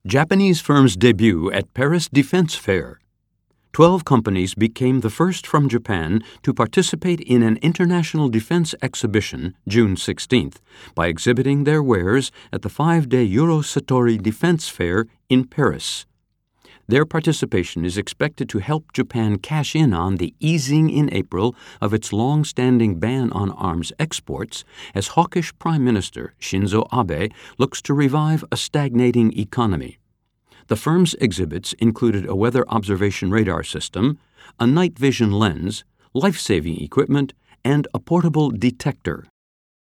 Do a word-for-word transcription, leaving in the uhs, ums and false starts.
Japanese firms debut at Paris Defense Fair. Twelve companies became the first from Japan to participate in an international defense exhibition June sixteenth by exhibiting their wares at the five-day Eurosatori Defense Fair in Paris. Their participation is expected to help Japan cash in on the easing in April of its long-standing ban on arms exports as hawkish Prime Minister Shinzo Abe looks to revive a stagnating economy. The firm's exhibits included a weather observation radar system, a night vision lens, life-saving equipment, and a portable detector.